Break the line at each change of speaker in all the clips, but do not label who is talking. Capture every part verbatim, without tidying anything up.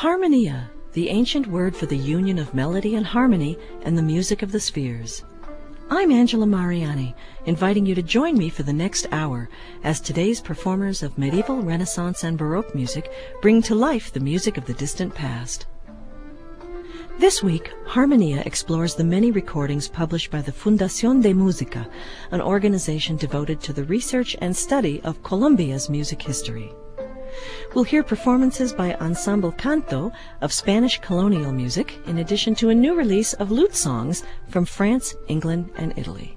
Harmonia, the ancient word for the union of melody and harmony and the music of the spheres. I'm Angela Mariani, inviting you to join me for the next hour as today's performers of medieval, Renaissance, and Baroque music bring to life the music of the distant past. This week, Harmonia explores the many recordings published by the Fundación de Música, an organization devoted to the research and study of Colombia's music history. We'll hear performances by Ensemble Canto of Spanish colonial music, in addition to a new release of lute songs from France, England, and Italy.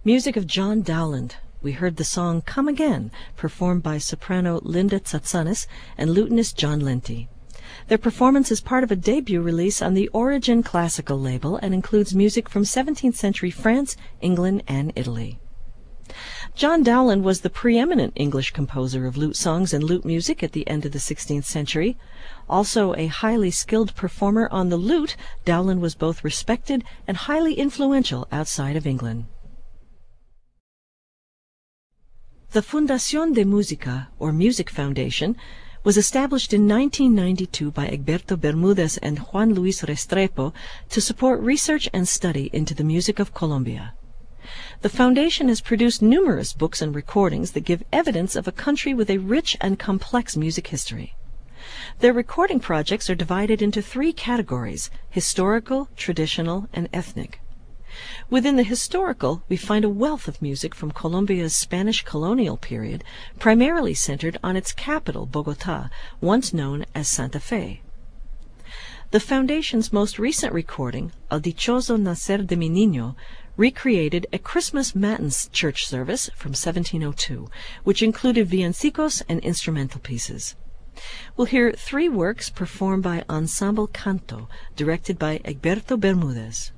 Music of John Dowland. We heard the song Come Again, performed by soprano Linda Tsatsanis and lutenist John Lenti. Their performance is part of a debut release on the Origin Classical label and includes music from seventeenth century France, England, and Italy. John Dowland was the preeminent English composer of lute songs and lute music at the end of the sixteenth century. Also a highly skilled performer on the lute, Dowland was both respected and highly influential outside of England. The Fundación de Música, or Music Foundation, was established in nineteen ninety-two by Egberto Bermúdez and Juan Luis Restrepo to support research and study into the music of Colombia. The foundation has produced numerous books and recordings that give evidence of a country with a rich and complex music history. Their recording projects are divided into three categories: historical, traditional, and ethnic. Within the historical, we find a wealth of music from Colombia's Spanish colonial period, primarily centered on its capital, Bogotá, once known as Santa Fe. The Foundation's most recent recording, El Dichoso Nacer de mi Niño, recreated a Christmas Matins church service from seventeen oh two, which included villancicos and instrumental pieces. We'll hear three works performed by Ensemble Canto, directed by Egberto Bermúdez.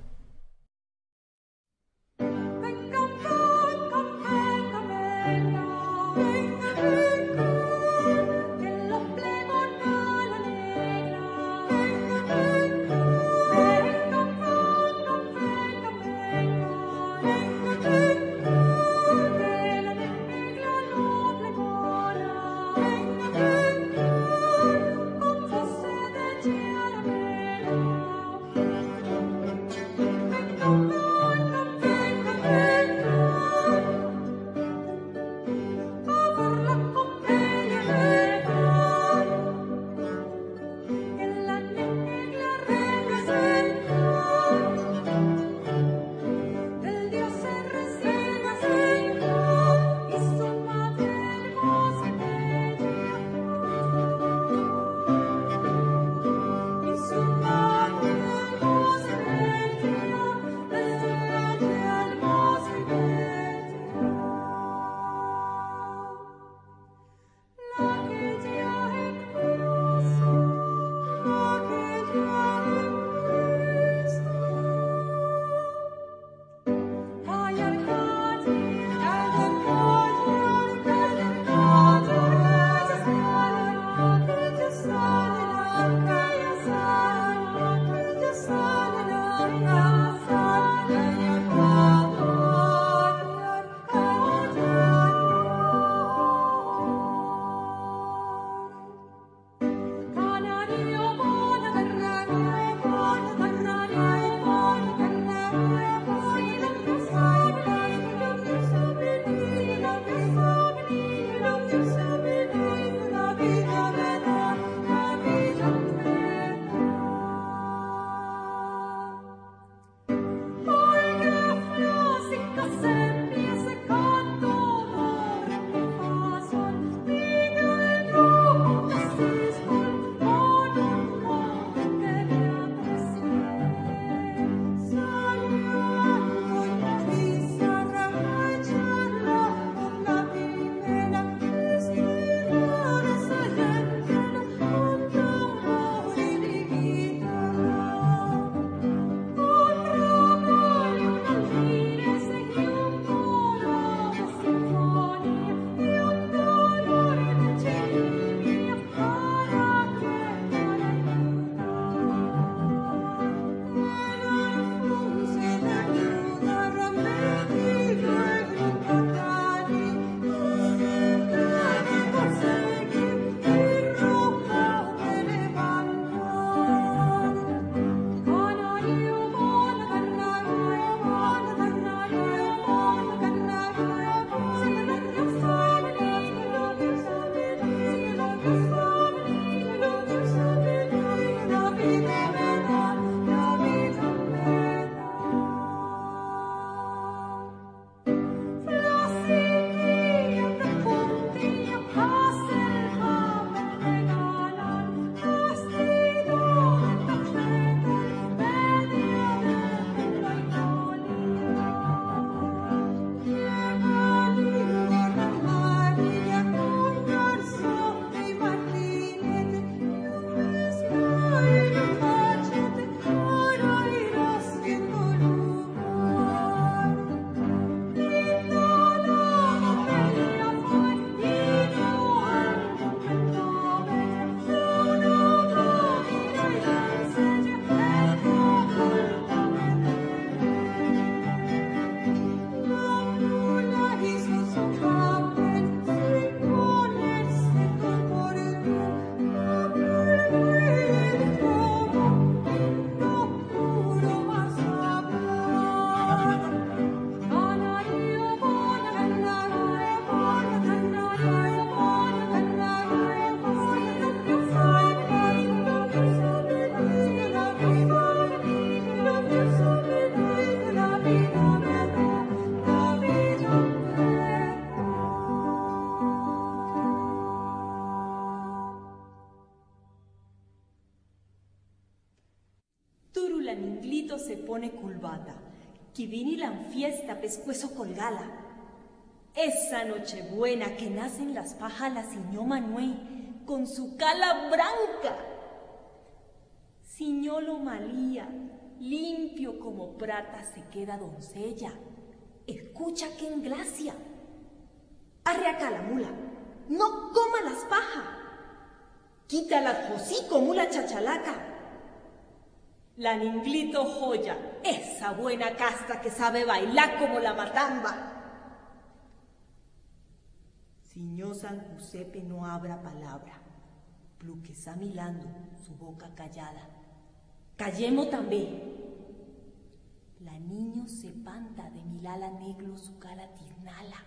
pone culbata, que vinilan fiesta pescuezo colgala. Esa nochebuena que nacen las pajas la Siñó Manuel con su cala branca. Siñolo Malía, limpio como prata se queda doncella. Escucha que en gracia. Arreaca la mula, no coma las pajas. Quita las hocico, mula chachalaca. La ninglito joya, esa buena casta que sabe bailar como la matamba. Siñó San Giuseppe no abra palabra, porque está milando su boca callada. Callemos también. La niño se panta de milala negro su cala tiznala.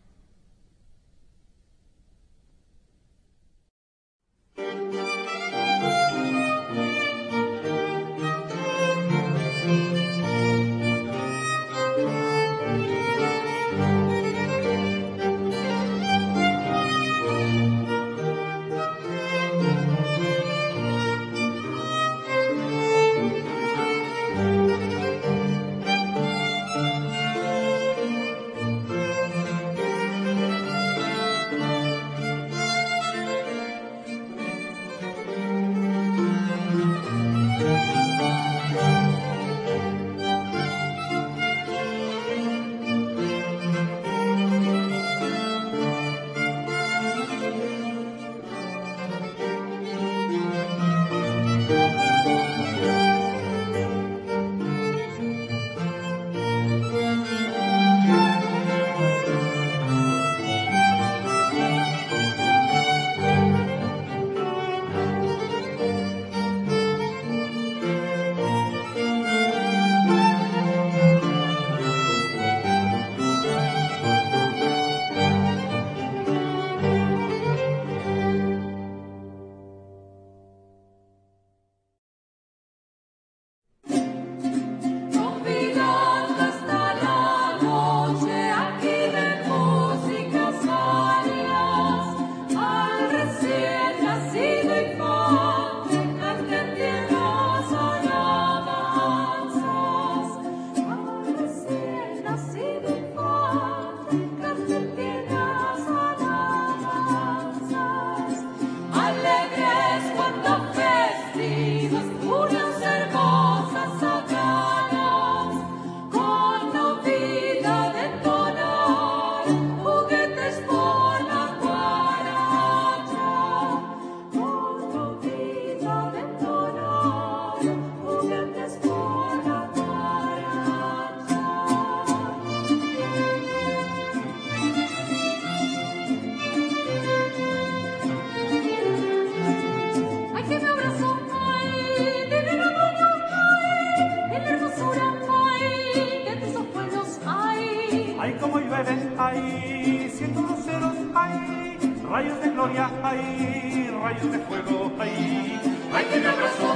Ay, siento luceros, ay, rayos de gloria, ay, rayos de fuego, ay. Ay, que me abrazó,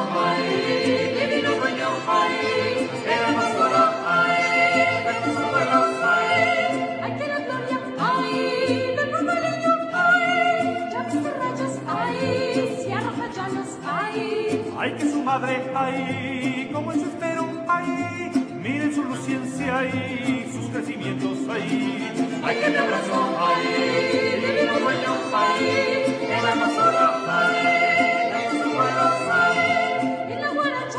ay, divino dueño, ay, era más oro, ay, de tus abuelos, ay.
Ay, que la gloria, ay, del papaleño, ay, ya viste rayos, ay, si arroja llanos, ay.
Ay, que su madre, ay, como en su espero, ay, miren su luciencia y sus crecimientos, ay. Ay, que me abrazó, ay, divino dueño, ay, era más oro, ay, de tus abuelos, ay.
Y la guaracha,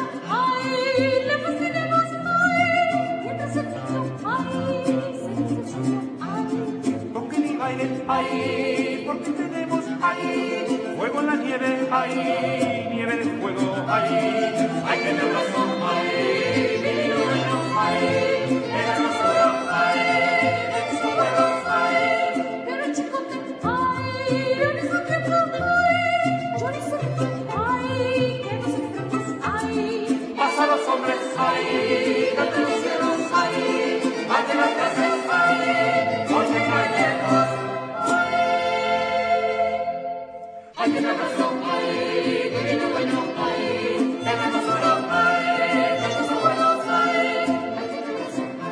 ay, le fascinemos, ay, mientras el niño, ay, se dice el suyo, ay.
Toquen y bailen, ay, porque tenemos, ay, fuego en la nieve, ay, nieve de fuego, ay. Ay, que me abrazó, ay, divino dueño, ay, era más oro, ay, de tus abuelos, ay.
Pero el chicote, ay, yo les entiendo, ay, yo les entiendo, ay, que nos enfrentamos, ay.
Pasa los hombres, ay, cante los cielos, ay, mate las casas, ay, porque caemos, ay. Ay, que me abrazó, ay, divino dueño, ay, era más oro, ay, de tus abuelos, ay.
Ay, que me abrazó,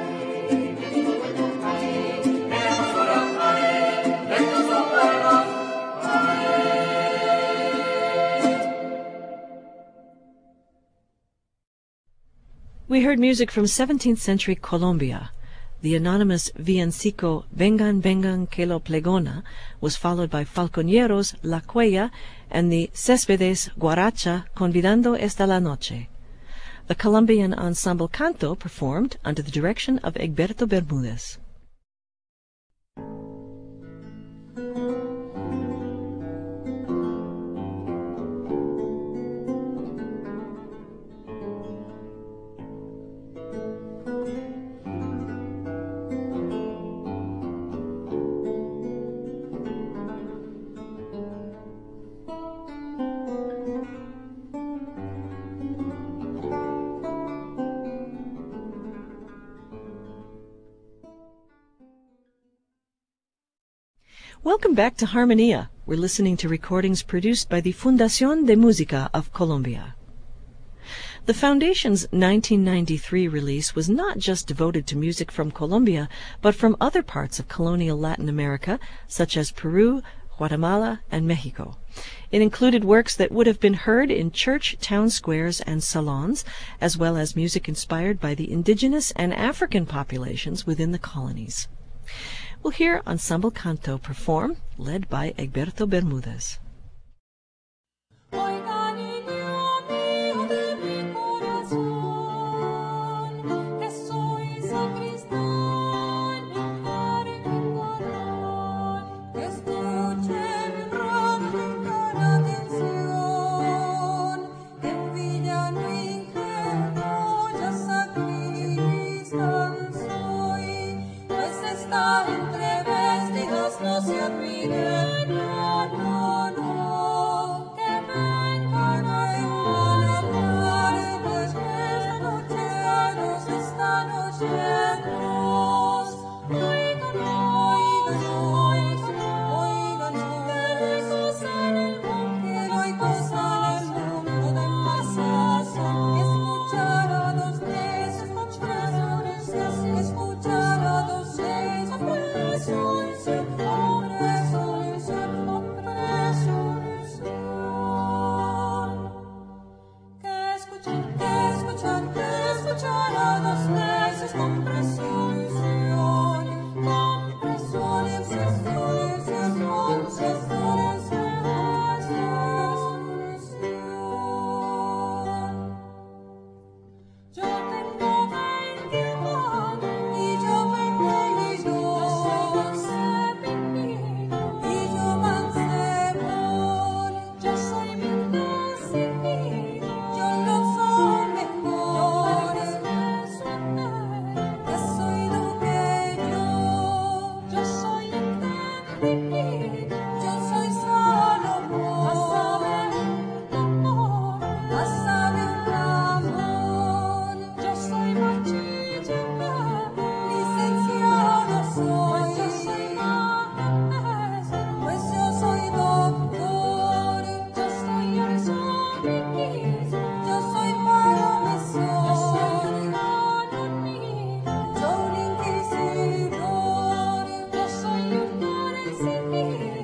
We heard music from seventeenth century Colombia. The anonymous villancico Vengan, Vengan, que lo plegona was followed by Falconeros, La Cuella, and the Céspedes Guaracha, Convidando esta la noche. The Colombian ensemble Canto performed under the direction of Egberto Bermúdez. Welcome back to Harmonia. We're listening to recordings produced by the Fundación de Música of Colombia. The Foundation's nineteen ninety-three release was not just devoted to music from Colombia, but from other parts of colonial Latin America, such as Peru, Guatemala, and Mexico. It included works that would have been heard in church, town squares, and salons, as well as music inspired by the indigenous and African populations within the colonies. We'll hear Ensemble Canto perform, led by Egberto Bermúdez.
Yo soy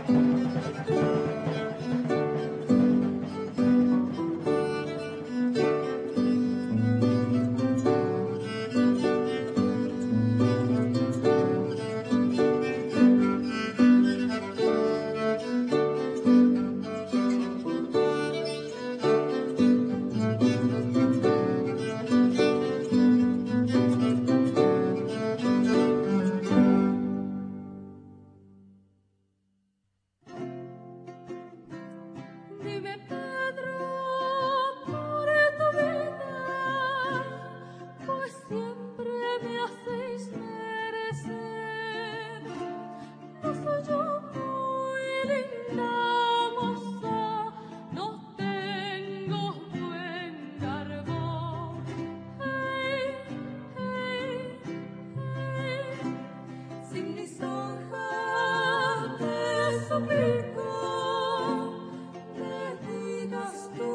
Dime, Pedro, por tu vida, pues siempre me hacéis merecer. No soy yo muy linda moza, no tengo buen garbo. Hey, hey, hey, sin lisonja te suplico, me digas tu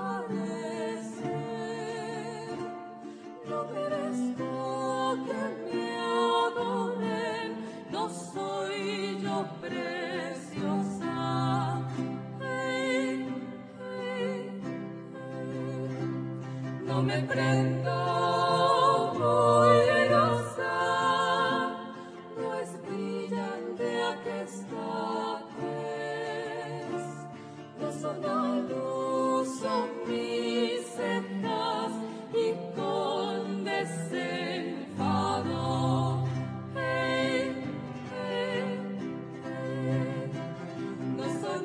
parecer. No merezco que me adoren, no soy yo preciosa. Hey, hey, hey, no me prendo muy airosa, no es brillante aquesta tez. No son la luz, son mis cejas y con desenfado. Hey, hey, hey, no son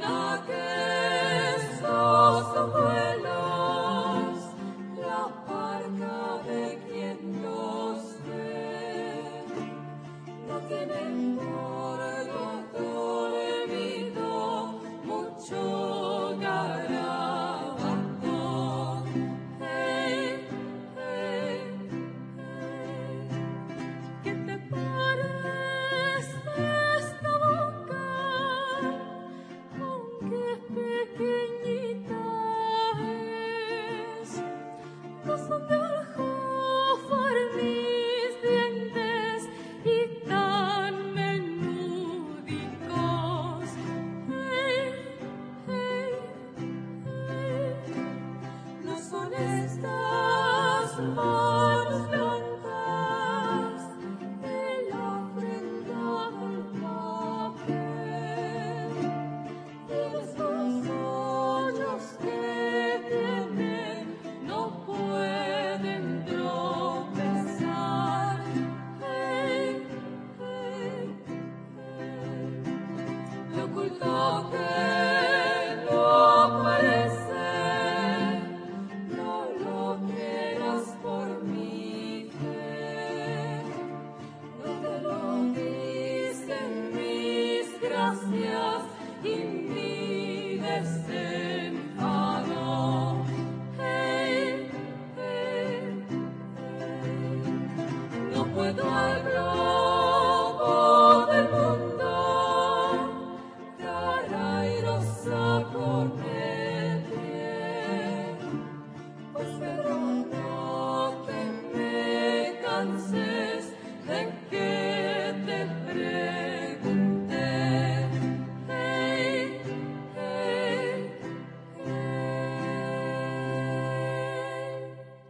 aquestos ojuelos, la parca de quien los ve. No tienen por lo olvido mucho garabato. Hey, hey, hey, ¿qué te parece esta boca? Aunque pequeñita es, no son de aljófar mis dientes y tan menudicos. Hey, hey, hey, no son estas manos blancas de la ofrenda del papel, y estos hoyos que tienen no pueden tropezar. Hey, hey, hey, lo oculto que no parece, no lo quieras por mi fe. No te lo dicen mis gracias y mi desenfado. Hey, hey, hey, no puedo al globo del mundo dar airosa con el pie. Pues Pedro, no te me canses de que te pregunté. Hey, hey, hey.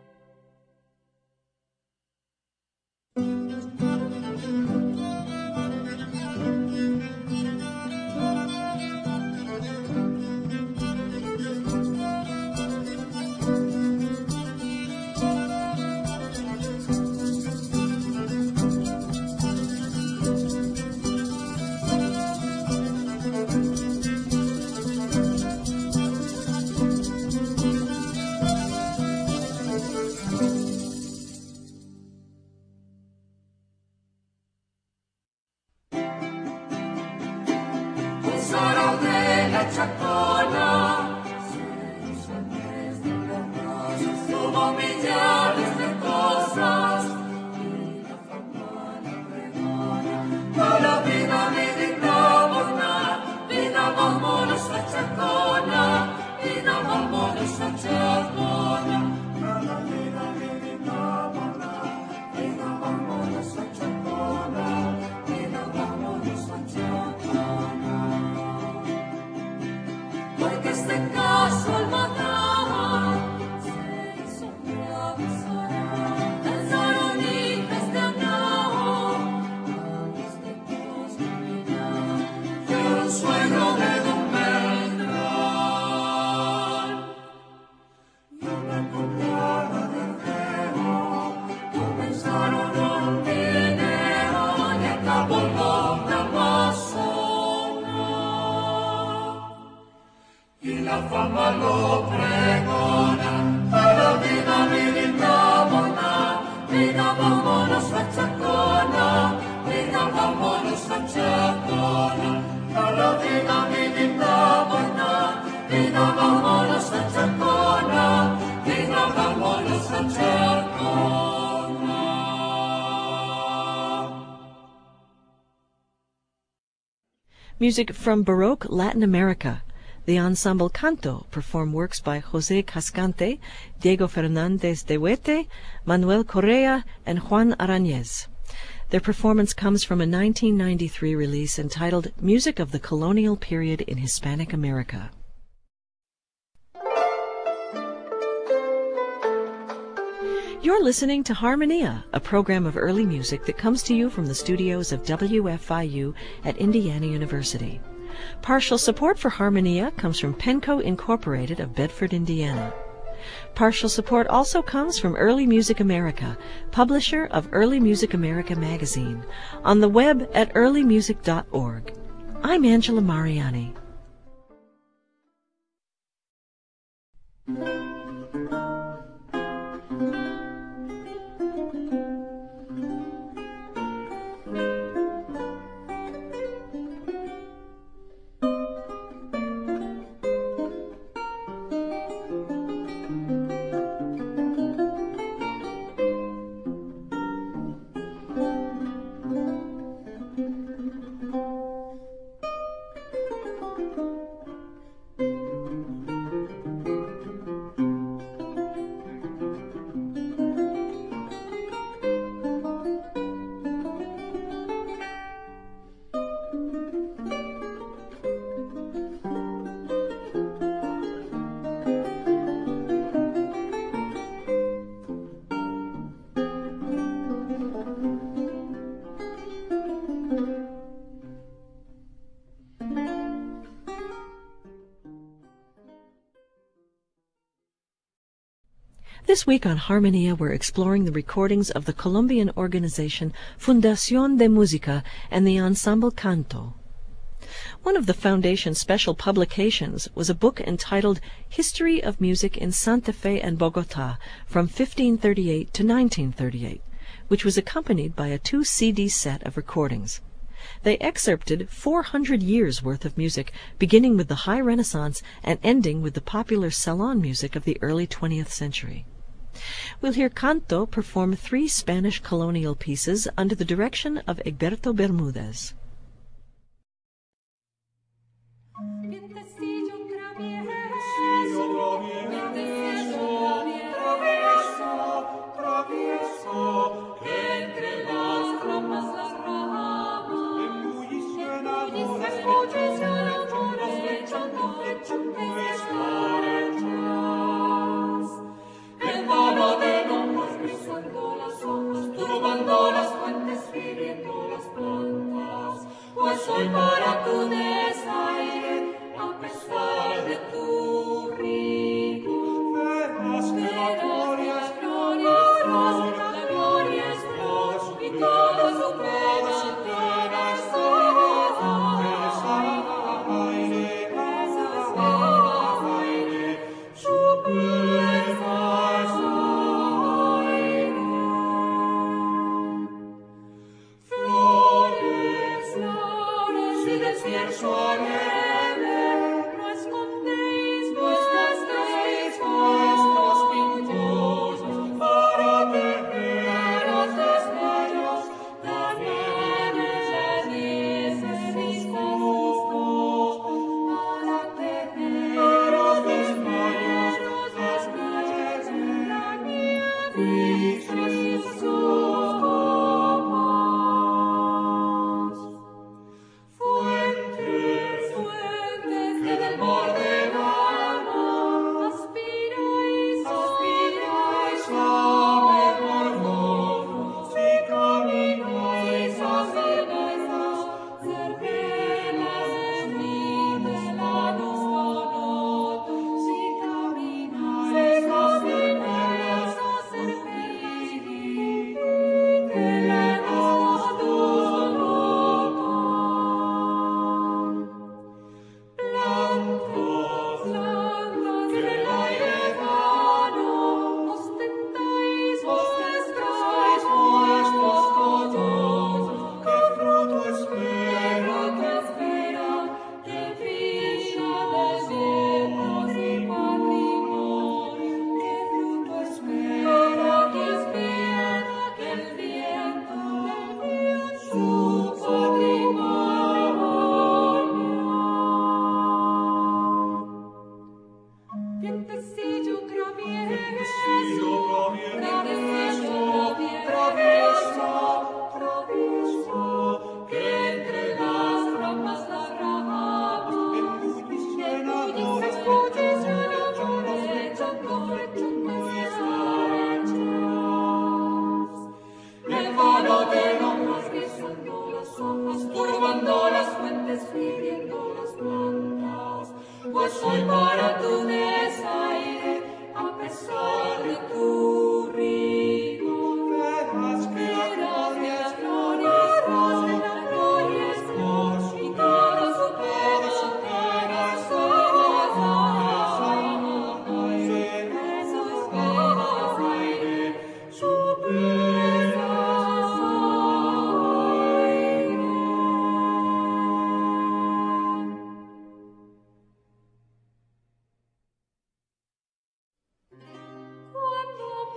Tesoro de la Chacona, seis años de perros, tuvo millares de cosas y la fama la pregona. Para vida mi digna bona, vida vámonos a Chacona, vida vámonos a Chacona. Para vida mi digna bona, vida vámonos a Chacona, vida vámonos a Chacona.
suegro de don Beltrán. Y una contada de feo, comenzaron un dinero y acabó con Amazonas. Y la fama lo pregona, a la vida mi linda mona, mira vámonos a Chacona, mira vámonos a Chacona, a la vida mi linda mona, mira vámonos a Chacona, mira vámonos a Chacona.
Music from Baroque Latin America. The ensemble Canto perform works by José Cascante, Diego Fernández de Huete, Manuel Correa, and Juan Arañez. Their performance comes from a nineteen ninety-three release entitled Music of the Colonial Period in Hispanic America. You're listening to Harmonia, a program of early music that comes to you from the studios of W F I U at Indiana University. Partial support for Harmonia comes from Penco Incorporated of Bedford, Indiana. Partial support also comes from Early Music America, publisher of Early Music America magazine, on the web at early music dot org. I'm Angela Mariani. This week on Harmonia, we're exploring the recordings of the Colombian organization Fundación de Música and the ensemble Canto. One of the Foundation's special publications was a book entitled History of Music in Santa Fe and Bogotá from fifteen thirty-eight to nineteen thirty-eight, which was accompanied by a two C D set of recordings. They excerpted four hundred years' worth of music, beginning with the High Renaissance and ending with the popular salon music of the early twentieth century. We'll hear Canto perform three Spanish colonial pieces under the direction of Egberto Bermúdez.
Soy para tu desaire, a pesar de tu rico. Verás que la gloria es gloria, la gloria es Dios, y toda su pena es aire, es aire, su pena es aire. Flores, si desierto alegre, no escondéis, no escondéis vuestros pintos para tener los desmayos, también les mis gustos para tener los desmayos, los desmayos, la nieve y sus ojos. Fuentes, turbando las fuentes, viviendo las plantas, pues soy para tu desaire, a pesar de tu rigor. Verás que la gloria es gloria, verás que la gloria es Dios, y toda su pena, su pena es aire, su pena es aire, su pena es aire. Cuando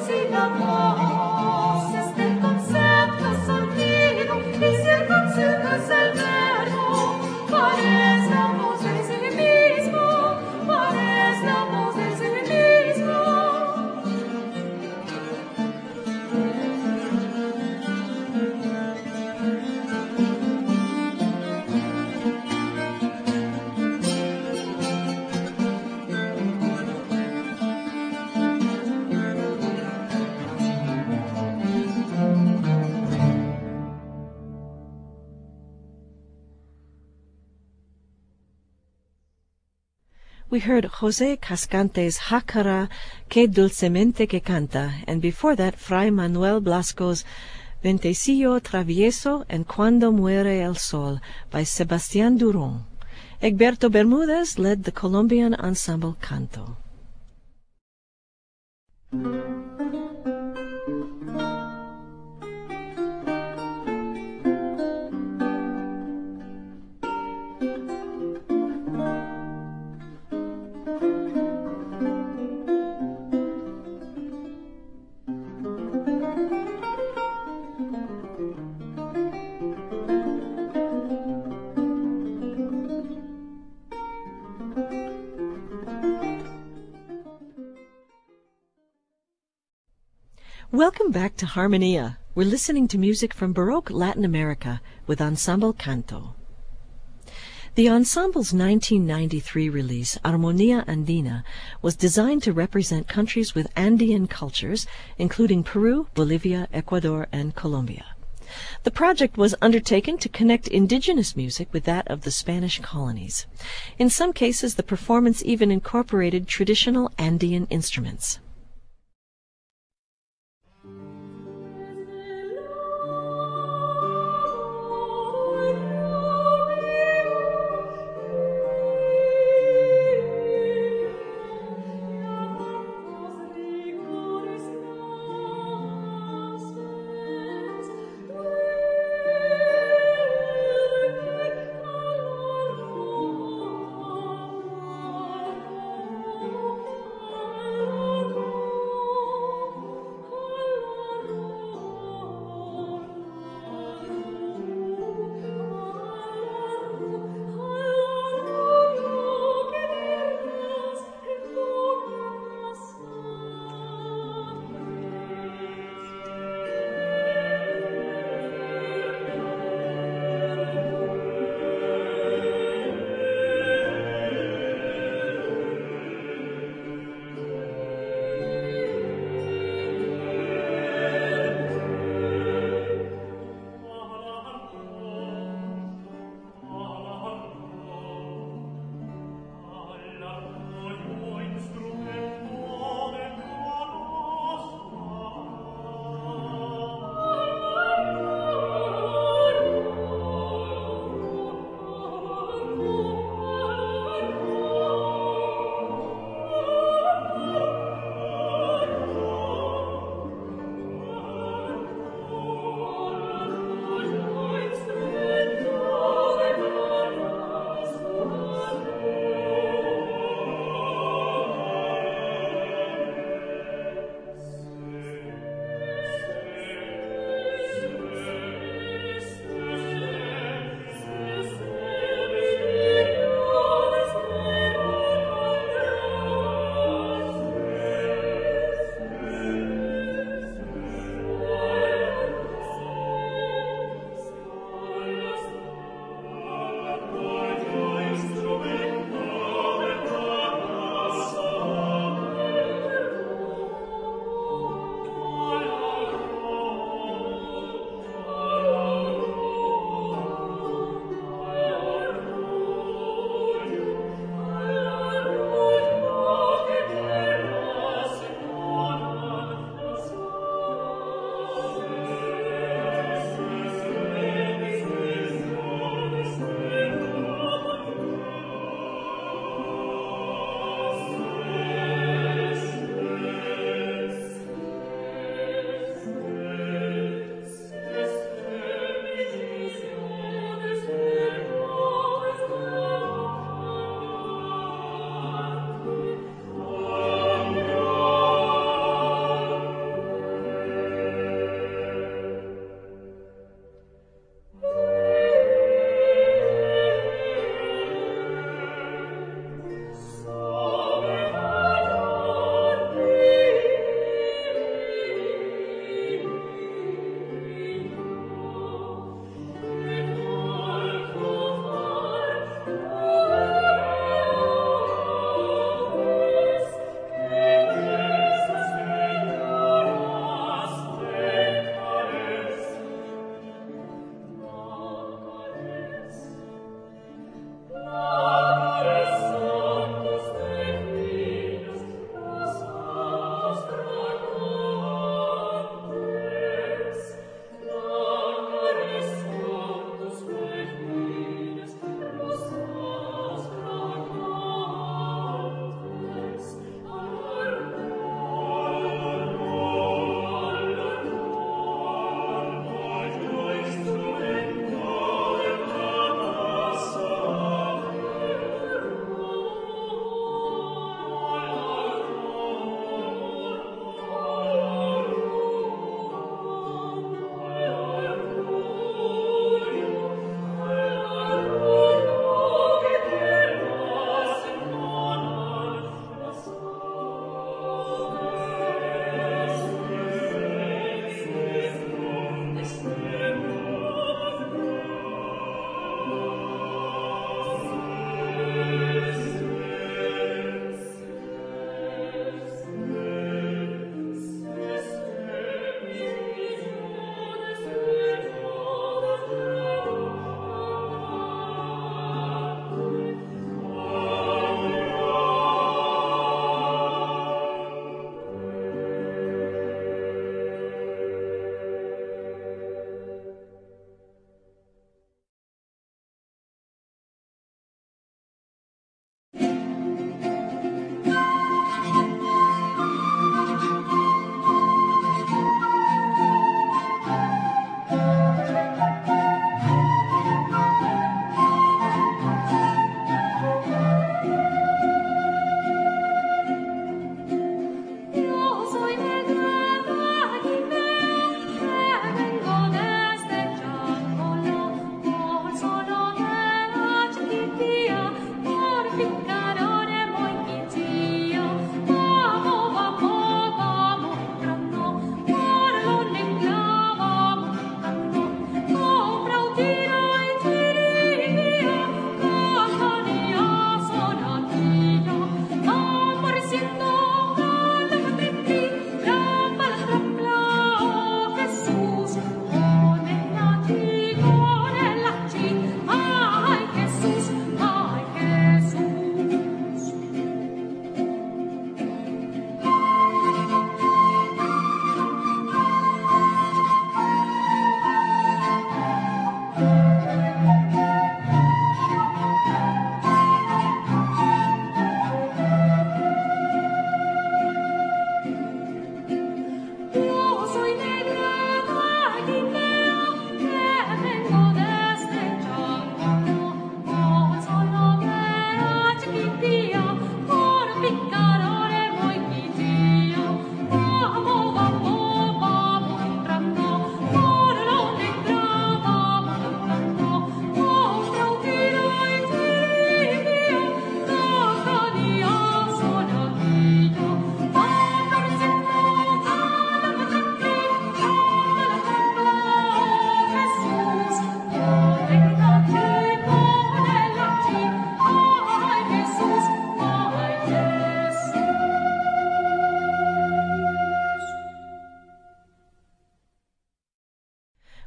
We heard José Cascante's Jácara, Que Dulcemente Que Canta, and before that Fray Manuel Blasco's Ventecillo Travieso and Cuando Muere el Sol by Sebastián Durón. Egberto Bermúdez led the Colombian ensemble Canto. Welcome back to Harmonia. We're listening to music from Baroque Latin America with Ensemble Canto. The ensemble's nineteen ninety-three release, Armonía Andina, was designed to represent countries with Andean cultures, including Peru, Bolivia, Ecuador, and Colombia. The project was undertaken to connect indigenous music with that of the Spanish colonies. In some cases, the performance even incorporated traditional Andean instruments.
Oh,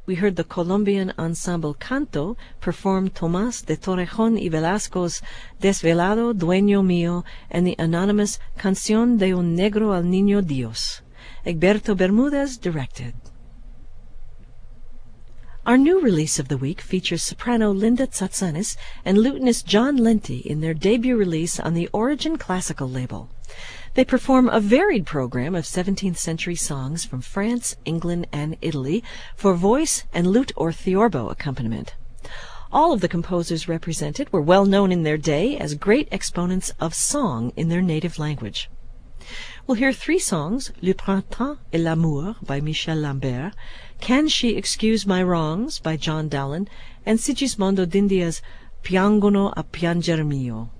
we heard the Colombian ensemble Canto perform Tomás de Torrejón y Velasco's Desvelado Dueño Mío and the anonymous Canción de un Negro al Niño Dios. Egberto Bermudez directed. Our new release of the week features soprano Linda Tsatsanis and lutenist John Lenti in their debut release on the Origin Classical label. They perform a varied program of seventeenth century songs from France, England, and Italy for voice and lute or theorbo accompaniment. All of the composers represented were well known in their day as great exponents of song in their native language. We'll hear three songs, Le Printemps et l'Amour by Michel Lambert, Can She Excuse My Wrongs by John Dowland, and Sigismondo d'India's Piangono a pianger mio.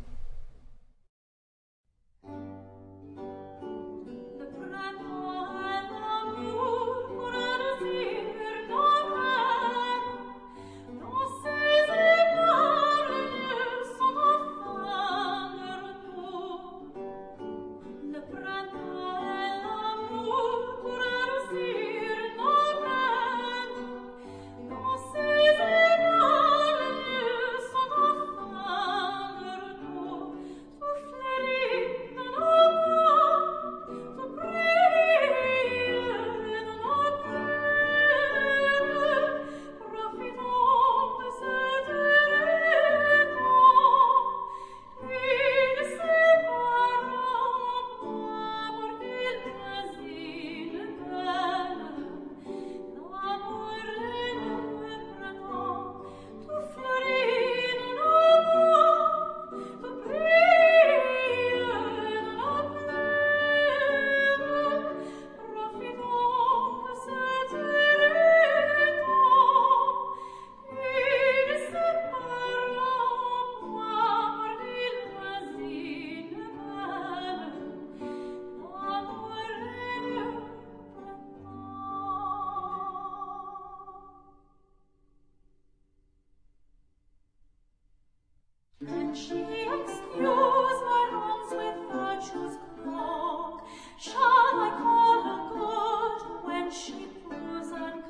Can she excuse my wrongs with virtue's cloak? Shall I call her good when she proves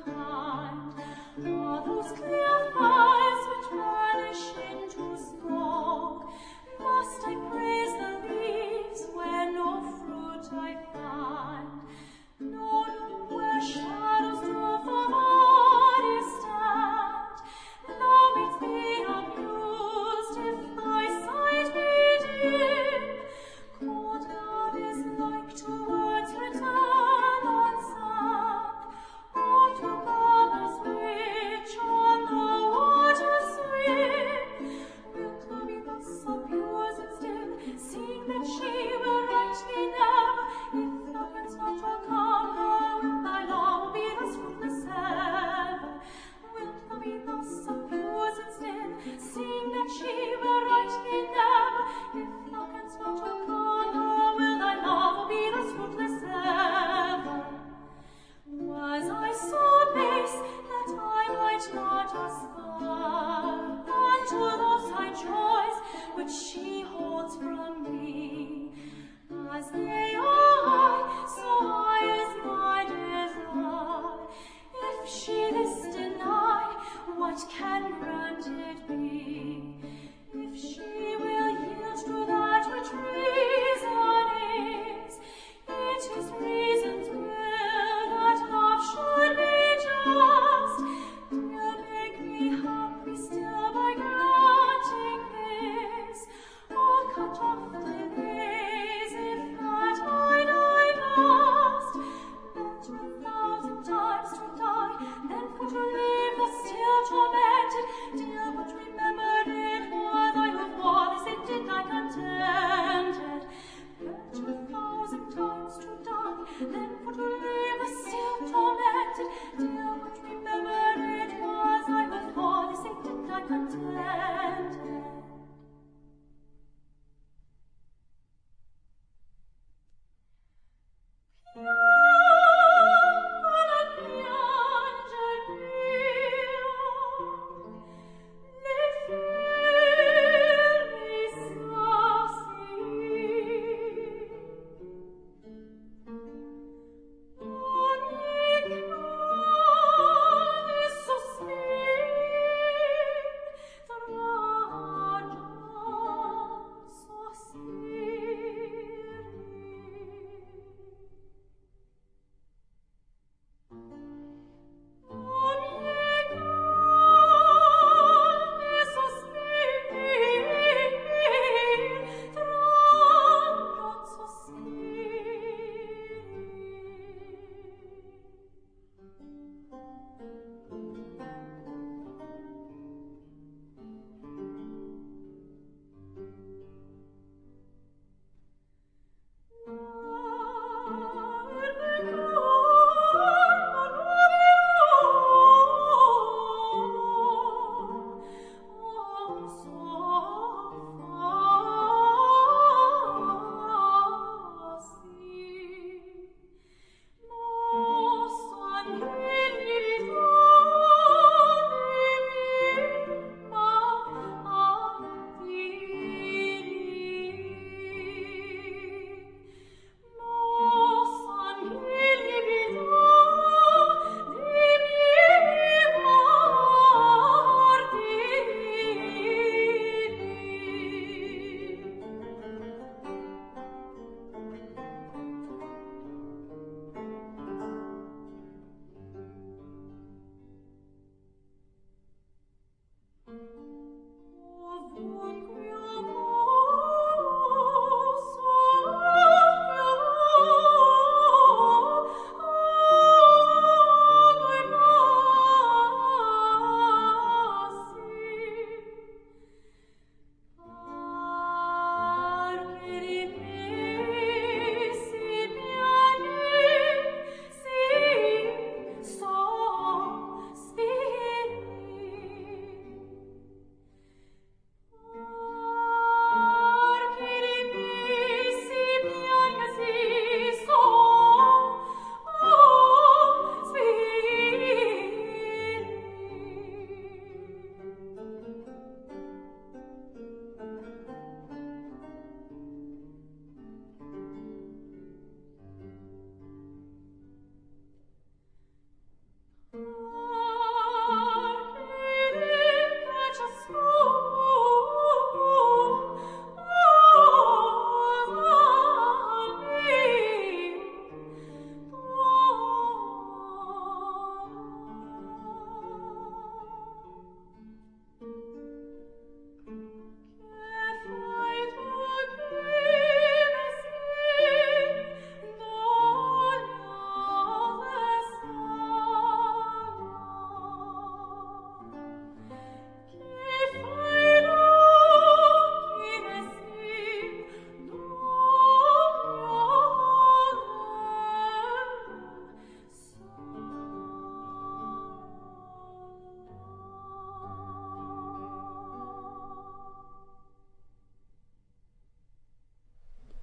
unkind? Are those clear eyes which vanish into smoke? Must I praise the leaves where no fruit I find? No, no, where shadows do for bodies stand. Thou mayst be abused if thy sight be dim. Cold God is like to words return unsung, or to bubbles which on the water swim. Wilt thou be thus abused and still, seeing that she will right thee never? If thou canst not overcome her, will thy love be thus fruitless ever? Wilt thou be thus abused and still, seeing that she will right thee never? If thou canst not overcome her, will thy love be thus fruitless ever? Was I so base that I might not aspire unto those high joys which she holds from me? As they are high, so high is my desire. If she this deny, what can granted be? If she will yield to that which reason is, it is reason's will that love should be just. Dear, make me happy still by granting this, or cut off the days if that I die last. Better a thousand times to die than for to live thus still tormented. Dear, but remember it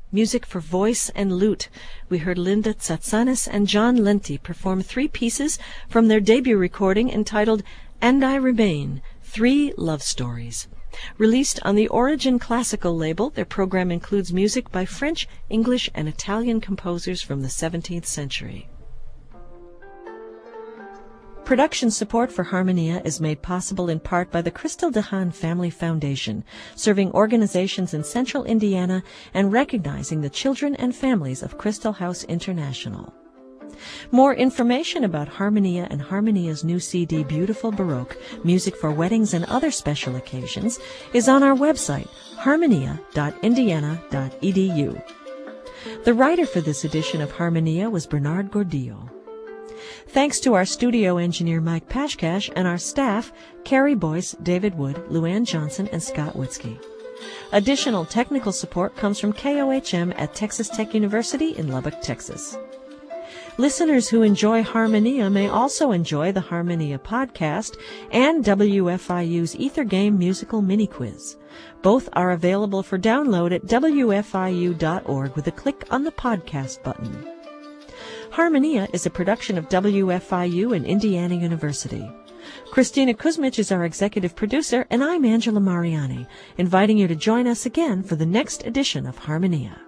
music for voice and lute. We heard Linda Tsatsanis and John Lenti perform three pieces from their debut recording entitled And I Remain, Three Love Stories. Released on the Origin Classical label, their program includes music by French, English, and Italian composers from the seventeenth century. Production support for Harmonia is made possible in part by the Crystal DeHaan Family Foundation, serving organizations in central Indiana and recognizing the children and families of Crystal House International. More information about Harmonia and Harmonia's new C D, Beautiful Baroque, Music for Weddings and Other Special Occasions, is on our website, harmonia dot indiana dot e d u. The writer for this edition of Harmonia was Bernard Gordillo. Thanks to our studio engineer Mike Pashkash and our staff, Carrie Boyce, David Wood, Luann Johnson, and Scott Witzke. Additional technical support comes from K O H M at Texas Tech University in Lubbock, Texas. Listeners who enjoy Harmonia may also enjoy the Harmonia podcast and W F I U's Ether Game musical mini quiz. Both are available for download at w f i u dot org with a click on the podcast button. Harmonia is a production of W F I U and Indiana University. Christina Kuzmich is our executive producer, and I'm Angela Mariani, inviting you to join us again for the next edition of Harmonia.